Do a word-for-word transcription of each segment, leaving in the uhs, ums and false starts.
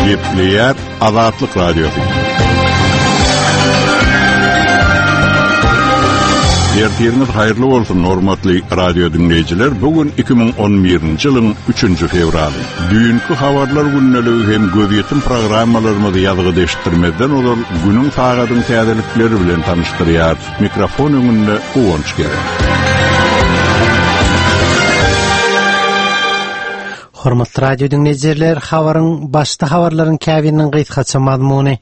Gepleyer Azatlyk Radiosu. Ertiriniz hayırlı bolsun hormatly radio dinleyijiler. Bugün iki bin on birinji ýylyň üçünji fevraly. Düýünkü habarlar günneligi hem gözetim programmalarymyzy ýazgy deşdirmeden olar günüň sagatyň täzelikleri bilen tanıştyrýar. Mikrofon öňünde Uwonç gerek. Hormatly radio dinleyijiler, habaryň başda habarlaryň käbiniň gytgaça mazmuny.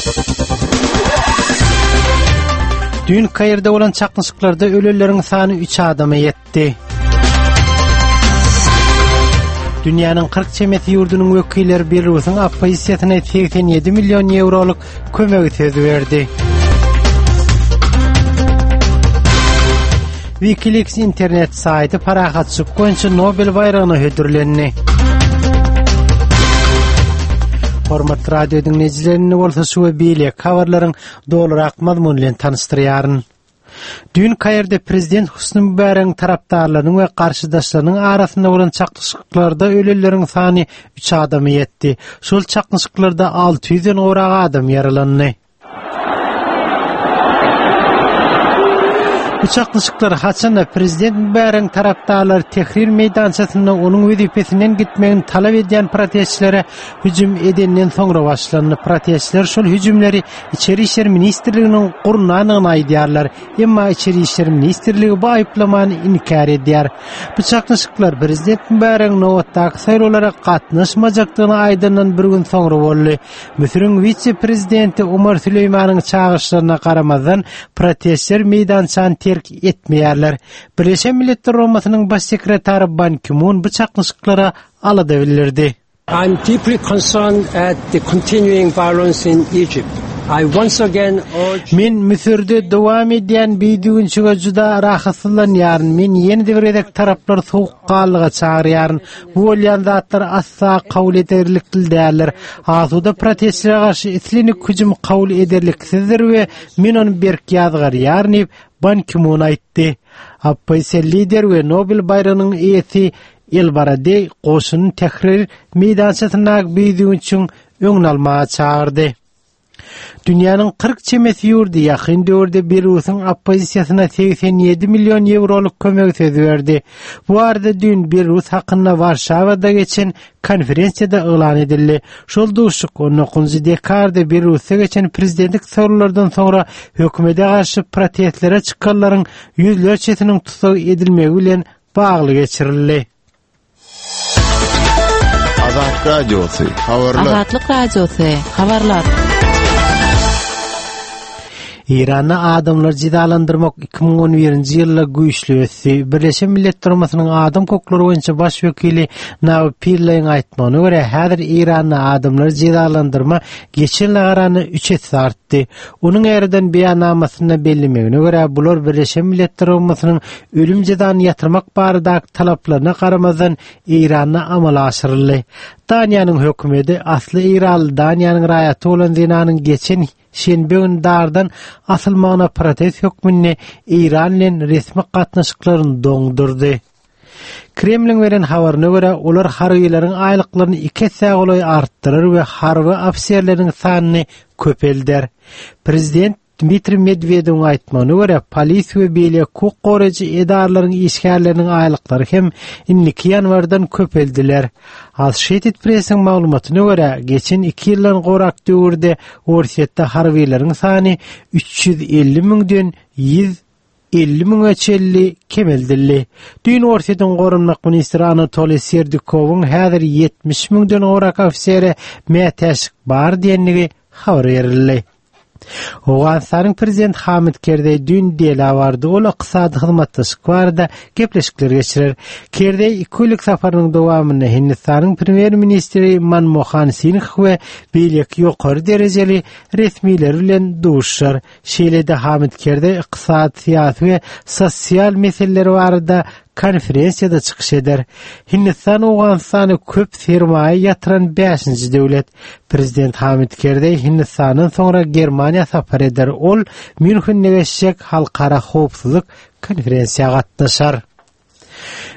Dün Kayrda olan çakmışlıklarda ölülerin sany üç adama yetti. Dünyanın kırk çemeti yurdunun vekilleri Belarus'un opposisiýasyna seksen ýedi milyon euroluk kömegi söz berdi. Wikileaks internet saýty parahatçy Konçy Nobel bayragyna hödürlendi. Hormat radio dinleyijilerini bolsa şu biýle habarlaryň dolarak mazmun bilen tanıştyrýaryn. Dün Kayrda prezident Husny Mübaregiň tarapdarlarynyň we garşydaşlarynyň arasynda bolan çakışyklarda öleleriň sany üç adamy ýetdi. Şol çakışyklarda alty ýüzden orak adam yaralandy. Bu çakışyklar haçanda prezident Mübaregiň tarapdarlary tehrir meýdançasyna onuň wezipesinden gitmegini talap edýän protestçilere hüjüm edenden soňra başlandy. Protestçiler şol hüjümleri İçeri işler ministrliginiň gurunanyny aýdýarlar. Emma İçeri işler ministrligi bu aýplamany inkar edýär. Bu çakışyklar prezident Mübaregiň nowatdaky saýrowlara gatnaşmajakdygyny aýdyndan bir gün soňra boldy. Misiriň vice-prezidenti Umar Süleýmanyň çağrışlaryna garamazdan protestçiler meýdançany etmeýärler. Birleşen Milletler Romasynyň baş sekretary Ban Ki-moon bu çakışyklara alada bildirdi. I'm deeply concerned at the continuing violence in Egypt. I once again urge Men Misirde dowam edýän biýdügünçiге juda rahatlanýaryn. Men ýene-de bir edek taraplar sowukkallyga çagyrýaryn. Bu bolýan zatlar asla kabul ederlik däldir. Asuda protestçilere garşy islenik hüjüm kabul ederliksizdir we men onu berk ýazgarýaryn. Ban Ki-moon aýtdy. Opposisiýa lider we Nobel bayragynyň eýesi Elbaradey goşunyň tehrir meýdançasyna biýdügünçiň öňüne almaga çagyrdy. Dünyanın kırk çemeti yurdu yakın döwürde Belarus'un opposisiýasyna seksen ýedi milyon euroluk kömek söz berdi. Bu arada dün Belarus hakynda Warşawada geçen konferensiýada elan edildi. Şol duşuk on dokuzunçy dekarda Belarus'a geçen prezidentlik sorulardan sonra hökümete garşy protestlere çykanlaryň ýüzlerçesiniň tutsak edilmegi bilen bagly geçirildi. Azatlyk Radiosu, habarlar. Azatlyk Radiosu, habarlar. İran'ı adamlar cidalandırmak iki bin on birinji ýylda güýçli ötdi. Birleşen Milletler Romasynyň adam koklary boýunça baş wekili Navi Pillaiň aýtmagyna görä, häzir İran'y adamlar cidalandyrma geçen ýyl garany üç etse artdy. Onuň erden beýannamasyna bellemegine görä, bular Birleşen Milletler Romasynyň ölüm jazany ýatyrmak baradaky talaplaryna garamazdan İran'y amala aşyryldy. Daniýanyň hökümeti asly İranly Daniýanyň raýaty bolan zinanyň geçen şenbe günü dardan asylmagyna protest hökmüni İran bilen resmi gatnaşyklaryny doňdurdy. Kremlin beren habaryna görä, olar harbiýetlerin aýlyklaryny iki sägolay artdyrar we harby ofisiýerleriň sanyny köpelder. Prezident Dmitri Medvedev'in aýtmagyna görä, polis we beýle hukuk goraýjy edarlaryň işgärleriniň aýlyklary hem iki ýanwardan köpeldiler. Associated Press'in maglumatyna görä, geçen iki ýyldan gorak döwürde Orsiýetde harbiýetleriň sany üç ýüz elli miňden ýüz elli miňe çelli kemeldildi. Dün Orsiýetiň gorunmak ministri Anatoly Serdykowyň häzir ýetmiş miňden gorak ofisiýere mätäşik bar diýenligi habar berildi. Owganistanyň prezident Hamid Karzai dün dela bardy. Ol ykdysady hyzmatdaşlyk barada gepleşikler geçirer. Karzai iki ýyllyk safarynyň dowamyny Hindistanyň premier ministri Manmohan Singh we beýleki ýokary derejeli resmiler bilen duşar. Şeýlede Hamid Karzai ykdysady, syýasy we sosial meseleler barada konferensiýada çykyş eder. Hindistan Owganistany köp sermaýe ýatyran beşinji döwlet. Prezident Hamid Karzai Hindistanyň soňra Germaniýa safar eder. Ol Münchende geçecek halkara howpsuzlyk konferensiýaga gatnaşar.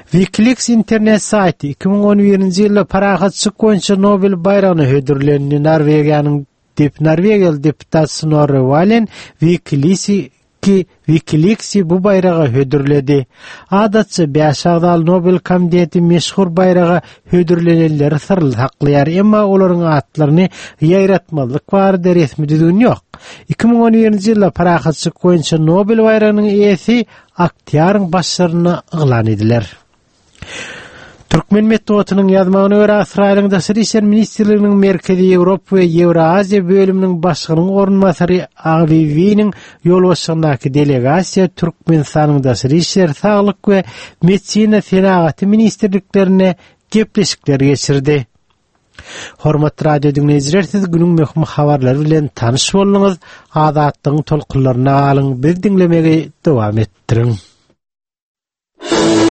WikiLeaks internet sayti iki ming on birinji ýylda parahatçylyk boýunça Nobel bayragyny hödürlenýän Norwegiýanyň dip Norwegiýaly deputat Snorre Valen WikiLeaks'i ki WikiLeaks'i bu bayraga hödürledi. Adatça beş agdal Nobel komiteti meşhur bayraga hödürlenenleri sırly saklaýar, emma olaryň atlaryny ýaýratmalyk barada resmi düzgün ýok. iki ming on birinji ýylda parahatçylyk boýunça Nobel bayragynyň eýesi aktýaryň başlaryna yglan ediler. Türkmen Metduatynyň ýazmagyna görä Israýlyň Daşary işler ministrliginiň Merkezi Ýewropa we Ýewraziýa bölüminiň başlygynyň ornmasary Agbewiň ýolbaşçylygyndaky delegasiýa Türkmenistanyň Daşary işler, saglyk we medisina senagaty ministrliklerine gepleşikler geçirdi. Hormatly radio dinleyijiler, siz günüň möhüm habarlary bilen tanyş boldyňyz. Adatlyň tolkunlaryna alyň, biz dinlemegi dowam ettiriň.